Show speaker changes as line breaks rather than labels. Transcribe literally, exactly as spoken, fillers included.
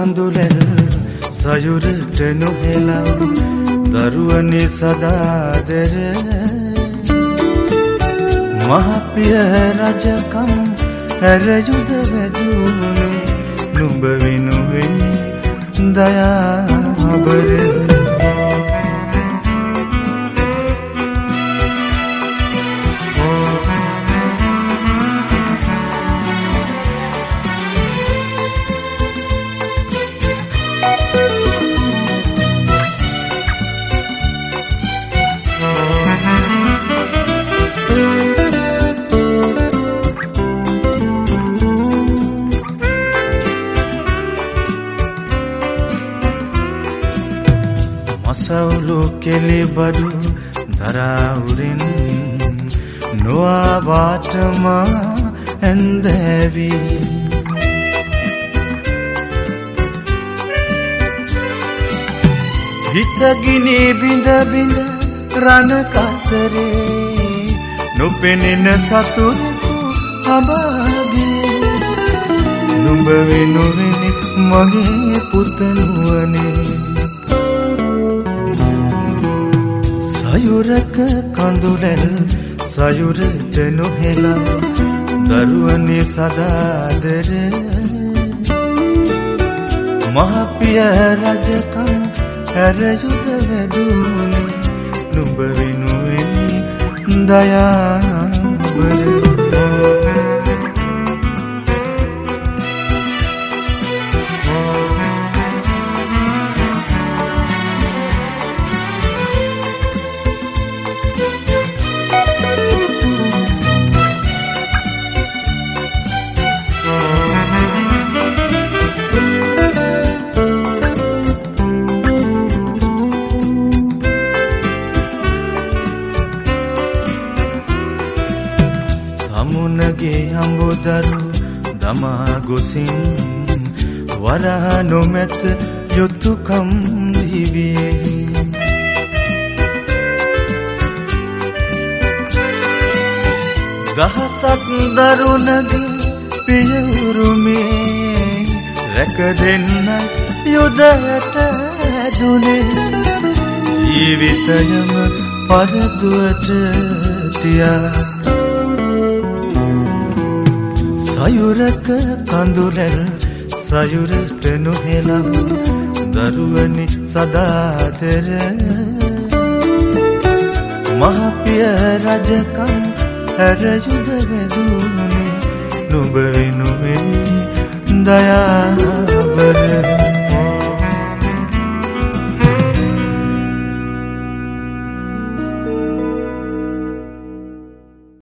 කඳුලෙල් සයුරට නොහෙලා දරුවනි සදාදර මහපිය රජකම් හැර යුද වැදුනේ නුඹ වෙනුවෙනි දයාබර මසවුලු කෙලිබඩු දරාවුරින් නොආවාටම ඇන්දැවි හිතගිනි බිඳ බිඳ රණ කතරේ නොපෙනෙන සතුරෙකු අබාගේ නුඹ වෙනුවෙනි මගේ පුතනුවනේ සයුරක කඳුලෙල් සයුරට නොහෙලා දරුවනි සදාදර මහපිය රජකම් හැර යුද වැදුනේ නුඹ වෙනුවෙනි දයාබර මුනගේ අඹදරු දමා ගොසින් වරහ නොමැත යොතුකම් දිවියේ දහසක් දරුණගේ පියවුරුමේ රැක දෙන්න යොදයට දුනේ ජීවිතයම පරදුවට තියා සයුරක කඳුලෙල් සයුරට නොහෙලා දරුවනි සදාදර මහපිය රජකම් හැර යුද වැදුනේ නුඹ වෙනුවෙනි දයා